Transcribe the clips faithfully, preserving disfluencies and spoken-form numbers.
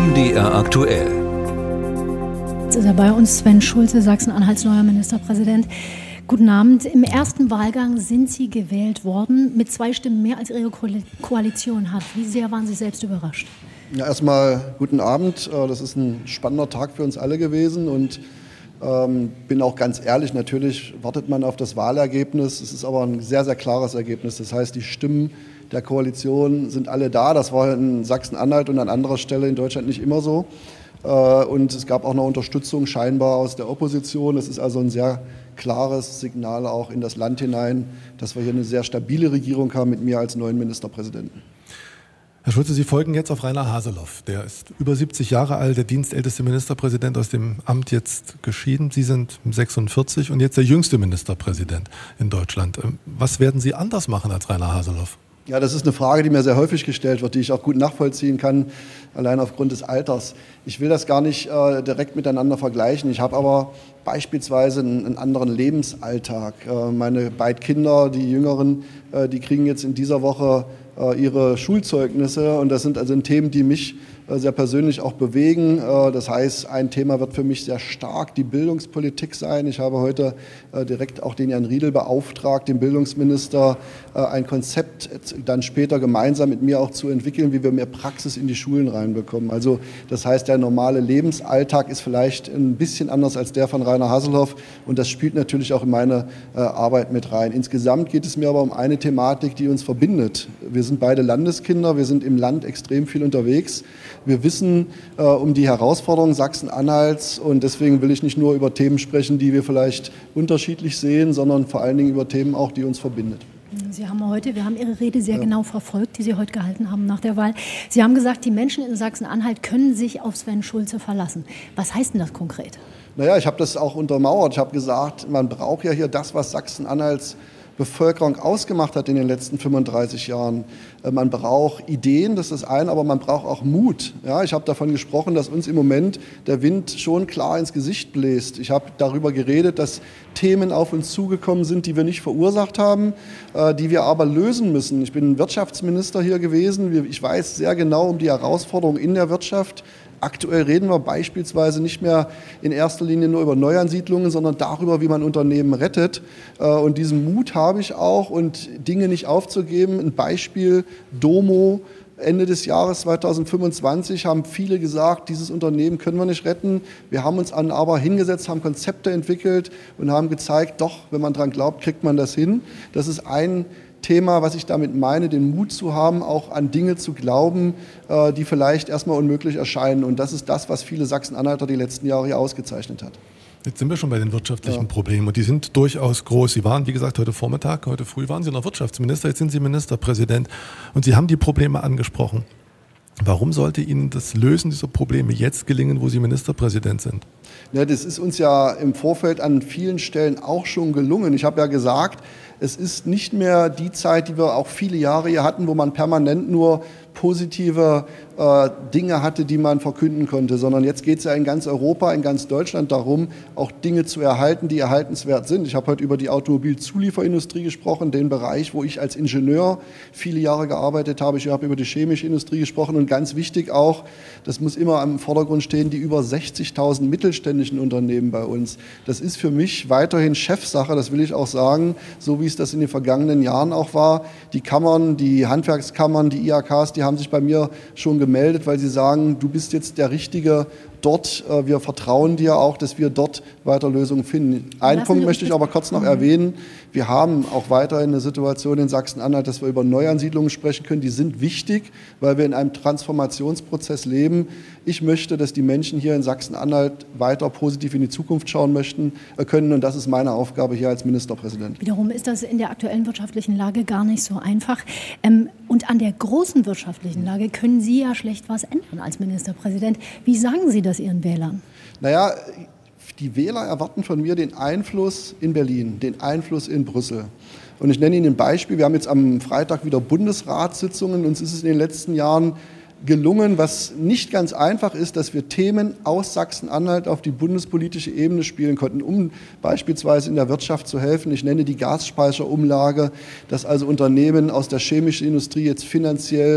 M D R aktuell. Jetzt ist er bei uns, Sven Schulze, Sachsen-Anhalts neuer Ministerpräsident. Guten Abend. Im ersten Wahlgang sind Sie gewählt worden, mit zwei Stimmen mehr als Ihre Koalition hat. Wie sehr waren Sie selbst überrascht? Ja, erstmal guten Abend. Das ist ein spannender Tag für uns alle gewesen und ähm, bin auch ganz ehrlich, natürlich wartet man auf das Wahlergebnis. Es ist aber ein sehr, sehr klares Ergebnis. Das heißt, die Stimmen der Koalition sind alle da. Das war in Sachsen-Anhalt und an anderer Stelle in Deutschland nicht immer so. Und es gab auch noch Unterstützung scheinbar aus der Opposition. Es ist also ein sehr klares Signal auch in das Land hinein, dass wir hier eine sehr stabile Regierung haben mit mir als neuen Ministerpräsidenten. Herr Schulze, Sie folgen jetzt auf Rainer Haseloff. Der ist über siebzig Jahre alt, der dienstälteste Ministerpräsident, aus dem Amt jetzt geschieden. Sie sind sechsundvierzig und jetzt der jüngste Ministerpräsident in Deutschland. Was werden Sie anders machen als Rainer Haseloff? Ja, das ist eine Frage, die mir sehr häufig gestellt wird, die ich auch gut nachvollziehen kann, allein aufgrund des Alters. Ich will das gar nicht äh, direkt miteinander vergleichen. Ich habe aber beispielsweise einen, einen anderen Lebensalltag. Äh, meine beiden Kinder, die Jüngeren, äh, die kriegen jetzt in dieser Woche äh, ihre Schulzeugnisse. Und das sind also Themen, die mich äh, sehr persönlich auch bewegen. Äh, das heißt, ein Thema wird für mich sehr stark die Bildungspolitik sein. Ich habe heute äh, direkt auch den Jan Riedel beauftragt, den Bildungsminister, äh, ein Konzept dann später gemeinsam mit mir auch zu entwickeln, wie wir mehr Praxis in die Schulen reinbekommen. Also das heißt, der normale Lebensalltag ist vielleicht ein bisschen anders als der von Rainer Haseloff und das spielt natürlich auch in meine äh, Arbeit mit rein. Insgesamt geht es mir aber um eine Thematik, die uns verbindet. Wir sind beide Landeskinder, wir sind im Land extrem viel unterwegs. Wir wissen äh, um die Herausforderungen Sachsen-Anhalts und deswegen will ich nicht nur über Themen sprechen, die wir vielleicht unterschiedlich sehen, sondern vor allen Dingen über Themen auch, die uns verbindet. Sie haben heute, wir haben Ihre Rede sehr ja. genau verfolgt, die Sie heute gehalten haben nach der Wahl. Sie haben gesagt, die Menschen in Sachsen-Anhalt können sich auf Sven Schulze verlassen. Was heißt denn das konkret? Naja, ich habe das auch untermauert. Ich habe gesagt, man braucht ja hier das, was Sachsen-Anhalts Bevölkerung ausgemacht hat in den letzten fünfunddreißig Jahren. Man braucht Ideen, das ist das eine, aber man braucht auch Mut. Ja, ich habe davon gesprochen, dass uns im Moment der Wind schon klar ins Gesicht bläst. Ich habe darüber geredet, dass Themen auf uns zugekommen sind, die wir nicht verursacht haben, äh, die wir aber lösen müssen. Ich bin Wirtschaftsminister hier gewesen. Ich weiß sehr genau um die Herausforderungen in der Wirtschaft. Aktuell reden wir beispielsweise nicht mehr in erster Linie nur über Neuansiedlungen, sondern darüber, wie man Unternehmen rettet. Und diesen Mut habe ich auch und Dinge nicht aufzugeben. Ein Beispiel, Domo. Ende des Jahres zweitausendfünfundzwanzig haben viele gesagt, dieses Unternehmen können wir nicht retten. Wir haben uns an aber hingesetzt, haben Konzepte entwickelt und haben gezeigt, doch, wenn man dran glaubt, kriegt man das hin. Das ist ein Thema, was ich damit meine, den Mut zu haben, auch an Dinge zu glauben, die vielleicht erstmal unmöglich erscheinen. Und das ist das, was viele Sachsen-Anhalter die letzten Jahre hier ausgezeichnet hat. Jetzt sind wir schon bei den wirtschaftlichen ja. Problemen und die sind durchaus groß. Sie waren, wie gesagt, heute Vormittag, heute früh waren Sie noch Wirtschaftsminister, jetzt sind Sie Ministerpräsident und Sie haben die Probleme angesprochen. Warum sollte Ihnen das Lösen dieser Probleme jetzt gelingen, wo Sie Ministerpräsident sind? Ja, das ist uns ja im Vorfeld an vielen Stellen auch schon gelungen. Ich habe ja gesagt, es ist nicht mehr die Zeit, die wir auch viele Jahre hier hatten, wo man permanent nur positive äh, Dinge hatte, die man verkünden konnte, sondern jetzt geht es ja in ganz Europa, in ganz Deutschland darum, auch Dinge zu erhalten, die erhaltenswert sind. Ich habe heute über die Automobilzulieferindustrie gesprochen, den Bereich, wo ich als Ingenieur viele Jahre gearbeitet habe. Ich habe über die chemische Industrie gesprochen und ganz wichtig auch, das muss immer im Vordergrund stehen, die über sechzigtausend mittelständischen Unternehmen bei uns. Das ist für mich weiterhin Chefsache, das will ich auch sagen, so wie es das in den vergangenen Jahren auch war. Die Kammern, die Handwerkskammern, die I H Ks, die haben sich bei mir schon gemeldet, weil sie sagen, du bist jetzt der Richtige dort. Wir vertrauen dir auch, dass wir dort weiter Lösungen finden. Einen Punkt möchte ich aber kurz noch erwähnen. Wir haben auch weiterhin eine Situation in Sachsen-Anhalt, dass wir über Neuansiedlungen sprechen können. Die sind wichtig, weil wir in einem Transformationsprozess leben. Ich möchte, dass die Menschen hier in Sachsen-Anhalt weiter positiv in die Zukunft schauen möchten können. Und das ist meine Aufgabe hier als Ministerpräsident. Wiederum ist das in der aktuellen wirtschaftlichen Lage gar nicht so einfach. Und an der großen wirtschaftlichen Lage können Sie ja schlecht was ändern als Ministerpräsident. Wie sagen Sie das Ihren Wählern? Naja, die Wähler erwarten von mir den Einfluss in Berlin, den Einfluss in Brüssel. Und ich nenne Ihnen ein Beispiel. Wir haben jetzt am Freitag wieder Bundesratssitzungen. Uns ist es in den letzten Jahren gelungen, was nicht ganz einfach ist, dass wir Themen aus Sachsen-Anhalt auf die bundespolitische Ebene spielen konnten, um beispielsweise in der Wirtschaft zu helfen. Ich nenne die Gasspeicherumlage, dass also Unternehmen aus der chemischen Industrie jetzt finanziell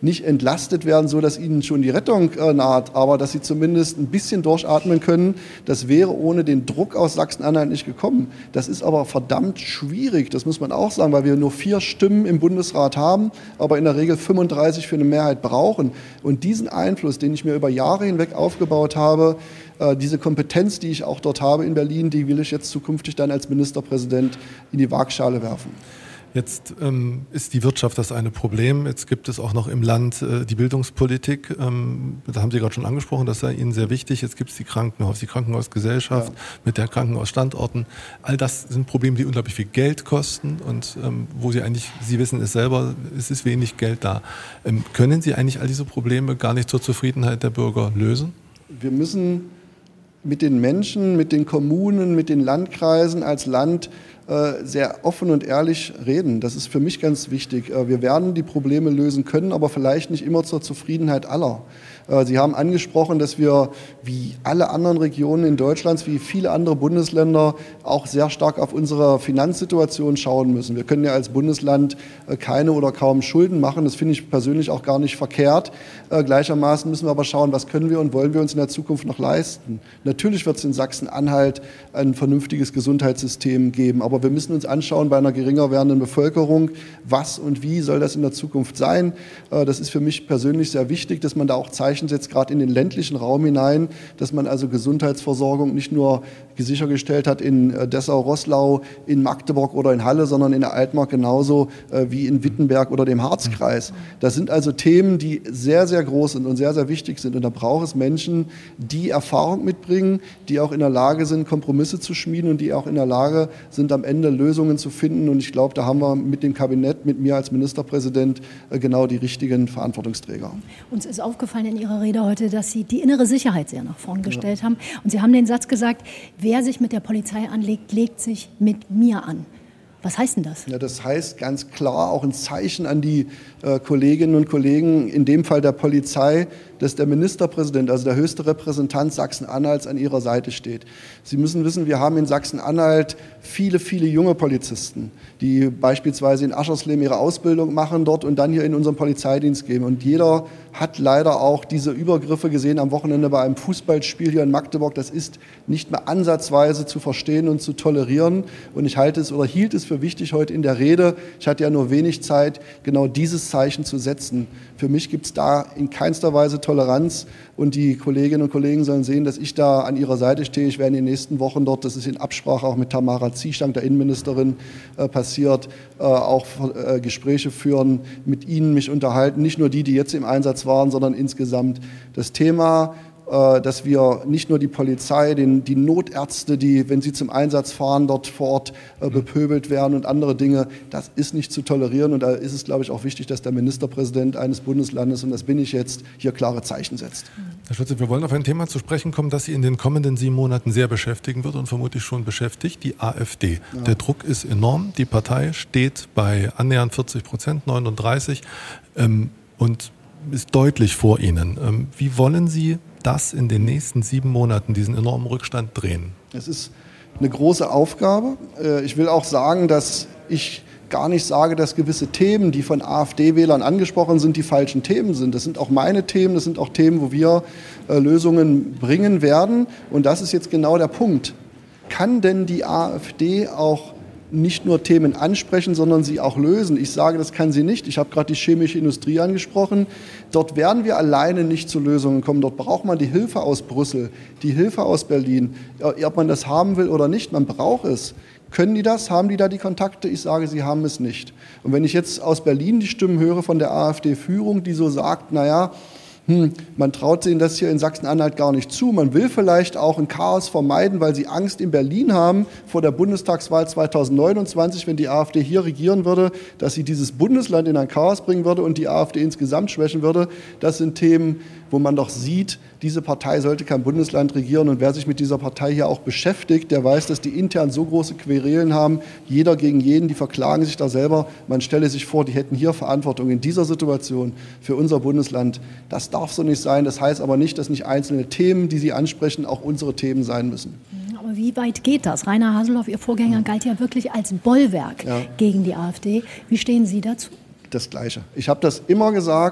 nicht entlastet werden, so dass ihnen schon die Rettung äh, naht, aber dass sie zumindest ein bisschen durchatmen können. Das wäre ohne den Druck aus Sachsen-Anhalt nicht gekommen. Das ist aber verdammt schwierig, das muss man auch sagen, weil wir nur vier Stimmen im Bundesrat haben, aber in der Regel fünfunddreißig für eine Mehrheit brauchen. Und diesen Einfluss, den ich mir über Jahre hinweg aufgebaut habe, äh, diese Kompetenz, die ich auch dort habe in Berlin, die will ich jetzt zukünftig dann als Ministerpräsident in die Waagschale werfen. Jetzt ähm, ist die Wirtschaft das eine Problem. Jetzt gibt es auch noch im Land äh, die Bildungspolitik. Ähm, da haben Sie gerade schon angesprochen, das sei Ihnen sehr wichtig. Jetzt gibt es die Krankenhaus, die Krankenhausgesellschaft ja. mit der Krankenhausstandorten. All das sind Probleme, die unglaublich viel Geld kosten und ähm, wo Sie eigentlich, Sie wissen es selber, es ist wenig Geld da. Ähm, können Sie eigentlich all diese Probleme gar nicht zur Zufriedenheit der Bürger lösen? Wir müssen mit den Menschen, mit den Kommunen, mit den Landkreisen als Land sehr offen und ehrlich reden. Das ist für mich ganz wichtig. Wir werden die Probleme lösen können, aber vielleicht nicht immer zur Zufriedenheit aller. Sie haben angesprochen, dass wir wie alle anderen Regionen in Deutschland, wie viele andere Bundesländer, auch sehr stark auf unsere Finanzsituation schauen müssen. Wir können ja als Bundesland keine oder kaum Schulden machen. Das finde ich persönlich auch gar nicht verkehrt. Gleichermaßen müssen wir aber schauen, was können wir und wollen wir uns in der Zukunft noch leisten. Natürlich wird es in Sachsen-Anhalt ein vernünftiges Gesundheitssystem geben, aber wir müssen uns anschauen bei einer geringer werdenden Bevölkerung, was und wie soll das in der Zukunft sein. Das ist für mich persönlich sehr wichtig, dass man da auch Zeichen setzt, gerade in den ländlichen Raum hinein, dass man also Gesundheitsversorgung nicht nur sichergestellt hat in Dessau-Roßlau, in Magdeburg oder in Halle, sondern in der Altmark genauso wie in Wittenberg oder dem Harzkreis. Das sind also Themen, die sehr, sehr groß sind und sehr, sehr wichtig sind. Und da braucht es Menschen, die Erfahrung mitbringen, die auch in der Lage sind, Kompromisse zu schmieden und die auch in der Lage sind, am Ende Lösungen zu finden. Und ich glaube, da haben wir mit dem Kabinett, mit mir als Ministerpräsident genau die richtigen Verantwortungsträger. Uns ist aufgefallen in Ihrer Rede heute, dass Sie die innere Sicherheit sehr nach vorn gestellt ja. haben. Und Sie haben den Satz gesagt, wer sich mit der Polizei anlegt, legt sich mit mir an. Was heißt denn das? Ja, das heißt ganz klar auch ein Zeichen an die äh, Kolleginnen und Kollegen, in dem Fall der Polizei, dass der Ministerpräsident, also der höchste Repräsentant Sachsen-Anhalts, an ihrer Seite steht. Sie müssen wissen, wir haben in Sachsen-Anhalt viele, viele junge Polizisten, die beispielsweise in Aschersleben ihre Ausbildung machen dort und dann hier in unseren Polizeidienst gehen. Und jeder hat leider auch diese Übergriffe gesehen am Wochenende bei einem Fußballspiel hier in Magdeburg. Das ist nicht mehr ansatzweise zu verstehen und zu tolerieren. Und ich halte es oder hielt es für wichtig heute in der Rede, ich hatte ja nur wenig Zeit, genau dieses Zeichen zu setzen. Für mich gibt es da in keinster Weise Toleranz und die Kolleginnen und Kollegen sollen sehen, dass ich da an ihrer Seite stehe. Ich werde in den nächsten Wochen dort, das ist in Absprache auch mit Tamara Zieschank, der Innenministerin, äh, passiert, äh, auch äh, Gespräche führen, mit ihnen mich unterhalten, nicht nur die, die jetzt im Einsatz waren, sondern insgesamt das Thema, dass wir nicht nur die Polizei, den, die Notärzte, die, wenn sie zum Einsatz fahren, dort vor Ort äh, bepöbelt werden und andere Dinge, das ist nicht zu tolerieren. Und da ist es, glaube ich, auch wichtig, dass der Ministerpräsident eines Bundeslandes, und das bin ich jetzt, hier klare Zeichen setzt. Herr Schulze, wir wollen auf ein Thema zu sprechen kommen, das Sie in den kommenden sieben Monaten sehr beschäftigen wird und vermutlich schon beschäftigt, die AfD. Ja. Der Druck ist enorm. Die Partei steht bei annähernd vierzig Prozent, neununddreißig, ähm, und ist deutlich vor Ihnen. Ähm, wie wollen Sie das in den nächsten sieben Monaten, diesen enormen Rückstand, drehen? Es ist eine große Aufgabe. Ich will auch sagen, dass ich gar nicht sage, dass gewisse Themen, die von AfD-Wählern angesprochen sind, die falschen Themen sind. Das sind auch meine Themen, das sind auch Themen, wo wir Lösungen bringen werden. Und das ist jetzt genau der Punkt. Kann denn die AfD auch nicht nur Themen ansprechen, sondern sie auch lösen? Ich sage, das kann sie nicht. Ich habe gerade die chemische Industrie angesprochen. Dort werden wir alleine nicht zu Lösungen kommen. Dort braucht man die Hilfe aus Brüssel, die Hilfe aus Berlin. Ob man das haben will oder nicht, man braucht es. Können die das? Haben die da die Kontakte? Ich sage, sie haben es nicht. Und wenn ich jetzt aus Berlin die Stimmen höre von der AfD-Führung, die so sagt, naja, Hm, man traut ihnen das hier in Sachsen-Anhalt gar nicht zu. Man will vielleicht auch ein Chaos vermeiden, weil sie Angst in Berlin haben vor der Bundestagswahl zweitausendneunundzwanzig, wenn die AfD hier regieren würde, dass sie dieses Bundesland in ein Chaos bringen würde und die AfD insgesamt schwächen würde. Das sind Themen, wo man doch sieht, diese Partei sollte kein Bundesland regieren. Und wer sich mit dieser Partei hier auch beschäftigt, der weiß, dass die intern so große Querelen haben, jeder gegen jeden, die verklagen sich da selber. Man stelle sich vor, die hätten hier Verantwortung in dieser Situation für unser Bundesland. Das darf so nicht sein. Das heißt aber nicht, dass nicht einzelne Themen, die Sie ansprechen, auch unsere Themen sein müssen. Aber wie weit geht das? Rainer Haseloff, Ihr Vorgänger, galt ja wirklich als Bollwerk ja. gegen die AfD. Wie stehen Sie dazu? Das Gleiche. Ich habe das immer gesagt,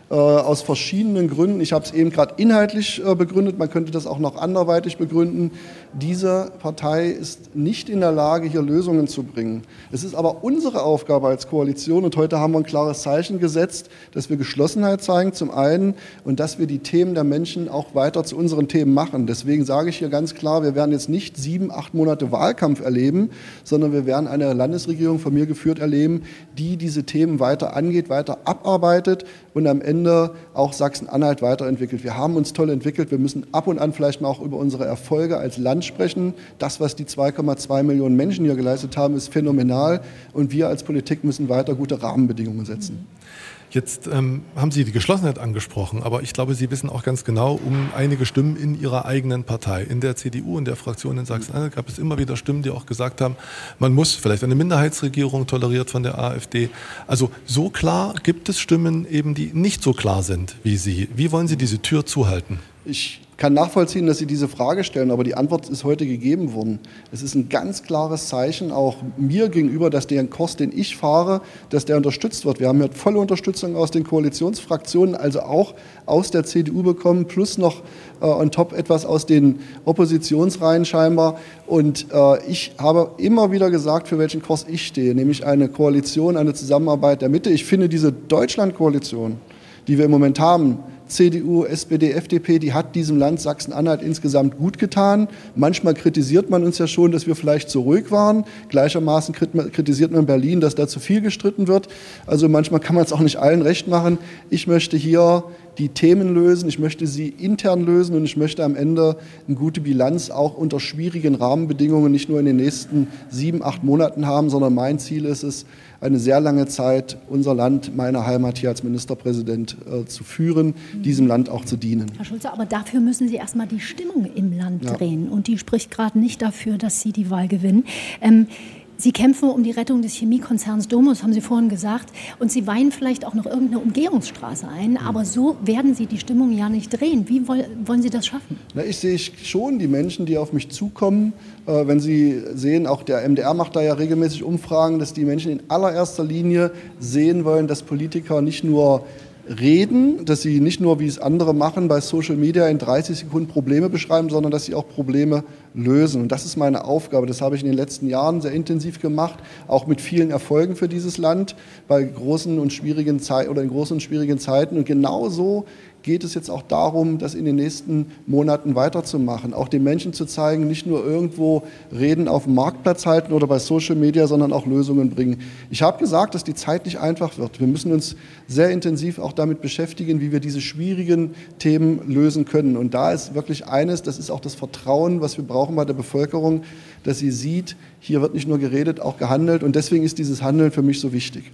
äh, aus verschiedenen Gründen. Ich habe es eben gerade inhaltlich äh, begründet, man könnte das auch noch anderweitig begründen. Diese Partei ist nicht in der Lage, hier Lösungen zu bringen. Es ist aber unsere Aufgabe als Koalition, und heute haben wir ein klares Zeichen gesetzt, dass wir Geschlossenheit zeigen zum einen und dass wir die Themen der Menschen auch weiter zu unseren Themen machen. Deswegen sage ich hier ganz klar, wir werden jetzt nicht sieben, acht Monate Wahlkampf erleben, sondern wir werden eine Landesregierung von mir geführt erleben, die diese Themen weiter angeht, weiter abarbeitet und am Ende auch Sachsen-Anhalt weiterentwickelt. Wir haben uns toll entwickelt. Wir müssen ab und an vielleicht mal auch über unsere Erfolge als Land sprechen. Das, was die zwei Komma zwei Millionen Menschen hier geleistet haben, ist phänomenal. Und wir als Politik müssen weiter gute Rahmenbedingungen setzen. Jetzt ähm, haben Sie die Geschlossenheit angesprochen, aber ich glaube, Sie wissen auch ganz genau um einige Stimmen in Ihrer eigenen Partei. In der C D U, in der Fraktion in Sachsen-Anhalt gab es immer wieder Stimmen, die auch gesagt haben, man muss vielleicht eine Minderheitsregierung toleriert von der AfD. Also so klar gibt es Stimmen eben, die nicht so klar sind wie Sie. Wie wollen Sie diese Tür zuhalten? Ich kann nachvollziehen, dass Sie diese Frage stellen, aber die Antwort ist heute gegeben worden. Es ist ein ganz klares Zeichen auch mir gegenüber, dass der Kurs, den ich fahre, dass der unterstützt wird. Wir haben ja volle Unterstützung aus den Koalitionsfraktionen, also auch aus der C D U bekommen, plus noch äh, on top etwas aus den Oppositionsreihen scheinbar. Und äh, ich habe immer wieder gesagt, für welchen Kurs ich stehe, nämlich eine Koalition, eine Zusammenarbeit der Mitte. Ich finde diese Deutschland-Koalition, die wir im Moment haben, C D U, S P D, F D P, die hat diesem Land Sachsen-Anhalt insgesamt gut getan. Manchmal kritisiert man uns ja schon, dass wir vielleicht zu ruhig waren. Gleichermaßen kritisiert man Berlin, dass da zu viel gestritten wird. Also manchmal kann man es auch nicht allen recht machen. Ich möchte hier die Themen lösen, ich möchte sie intern lösen und ich möchte am Ende eine gute Bilanz auch unter schwierigen Rahmenbedingungen nicht nur in den nächsten sieben, acht Monaten haben, sondern mein Ziel ist es, eine sehr lange Zeit unser Land, meine Heimat hier als Ministerpräsident äh, zu führen, diesem Land auch zu dienen. Herr Schulze, aber dafür müssen Sie erstmal die Stimmung im Land ja. drehen. Und die spricht gerade nicht dafür, dass Sie die Wahl gewinnen. Ähm, Sie kämpfen um die Rettung des Chemiekonzerns Domus, haben Sie vorhin gesagt. Und Sie weihen vielleicht auch noch irgendeine Umgehungsstraße ein. Aber so werden Sie die Stimmung ja nicht drehen. Wie wollen Sie das schaffen? Na, ich sehe schon die Menschen, die auf mich zukommen. Äh, wenn Sie sehen, auch der M D R macht da ja regelmäßig Umfragen, dass die Menschen in allererster Linie sehen wollen, dass Politiker nicht nur reden, dass sie nicht nur, wie es andere machen, bei Social Media in dreißig Sekunden Probleme beschreiben, sondern dass sie auch Probleme lösen. Und das ist meine Aufgabe. Das habe ich in den letzten Jahren sehr intensiv gemacht, auch mit vielen Erfolgen für dieses Land bei großen und schwierigen Zeiten oder in großen und schwierigen Zeiten. Und genauso geht es jetzt auch darum, das in den nächsten Monaten weiterzumachen, auch den Menschen zu zeigen, nicht nur irgendwo Reden auf dem Marktplatz halten oder bei Social Media, sondern auch Lösungen bringen. Ich habe gesagt, dass die Zeit nicht einfach wird. Wir müssen uns sehr intensiv auch damit beschäftigen, wie wir diese schwierigen Themen lösen können. Und da ist wirklich eines, das ist auch das Vertrauen, was wir brauchen bei der Bevölkerung, dass sie sieht, hier wird nicht nur geredet, auch gehandelt. Und deswegen ist dieses Handeln für mich so wichtig.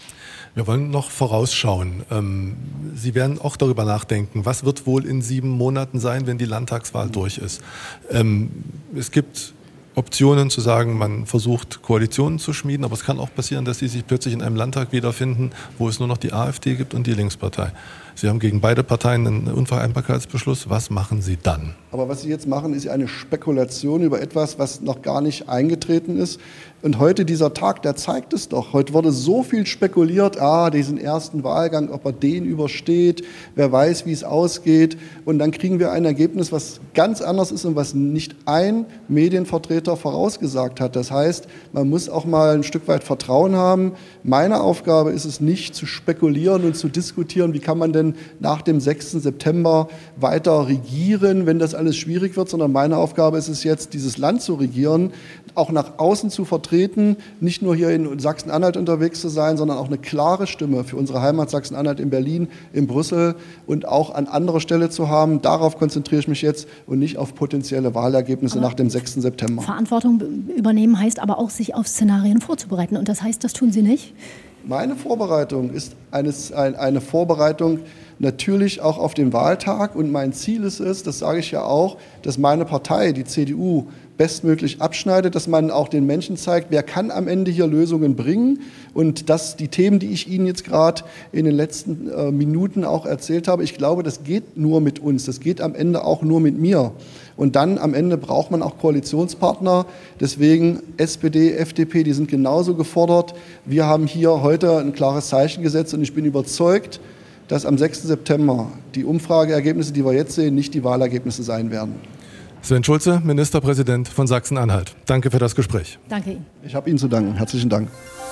Wir wollen noch vorausschauen. Sie werden auch darüber nachdenken, was wird wohl in sieben Monaten sein, wenn die Landtagswahl durch ist. Es gibt Optionen zu sagen, man versucht Koalitionen zu schmieden, aber es kann auch passieren, dass Sie sich plötzlich in einem Landtag wiederfinden, wo es nur noch die AfD gibt und die Linkspartei. Sie haben gegen beide Parteien einen Unvereinbarkeitsbeschluss. Was machen Sie dann? Aber was Sie jetzt machen, ist eine Spekulation über etwas, was noch gar nicht eingetreten ist. Und heute dieser Tag, der zeigt es doch. Heute wurde so viel spekuliert, ah, diesen ersten Wahlgang, ob er den übersteht, wer weiß, wie es ausgeht. Und dann kriegen wir ein Ergebnis, was ganz anders ist und was nicht ein Medienvertreter vorausgesagt hat. Das heißt, man muss auch mal ein Stück weit Vertrauen haben. Meine Aufgabe ist es nicht, zu spekulieren und zu diskutieren, wie kann man denn nach dem sechsten September weiter regieren, wenn das alles schwierig wird, sondern meine Aufgabe ist es jetzt, dieses Land zu regieren, auch nach außen zu vertreten, nicht nur hier in Sachsen-Anhalt unterwegs zu sein, sondern auch eine klare Stimme für unsere Heimat Sachsen-Anhalt in Berlin, in Brüssel und auch an anderer Stelle zu haben. Darauf konzentriere ich mich jetzt und nicht auf potenzielle Wahlergebnisse aber nach dem sechsten September. Verantwortung übernehmen heißt aber auch, sich auf Szenarien vorzubereiten. Und das heißt, das tun Sie nicht? Meine Vorbereitung ist eines, ein, eine Vorbereitung natürlich auch auf den Wahltag. Und mein Ziel ist es, das sage ich ja auch, dass meine Partei, die C D U, bestmöglich abschneidet, dass man auch den Menschen zeigt, wer kann am Ende hier Lösungen bringen und dass die Themen, die ich Ihnen jetzt gerade in den letzten äh, Minuten auch erzählt habe, ich glaube, das geht nur mit uns, das geht am Ende auch nur mit mir. Und dann am Ende braucht man auch Koalitionspartner, deswegen S P D, F D P, die sind genauso gefordert. Wir haben hier heute ein klares Zeichen gesetzt und ich bin überzeugt, dass am sechsten September die Umfrageergebnisse, die wir jetzt sehen, nicht die Wahlergebnisse sein werden. Sven Schulze, Ministerpräsident von Sachsen-Anhalt. Danke für das Gespräch. Danke Ihnen. Ich habe Ihnen zu danken. Herzlichen Dank.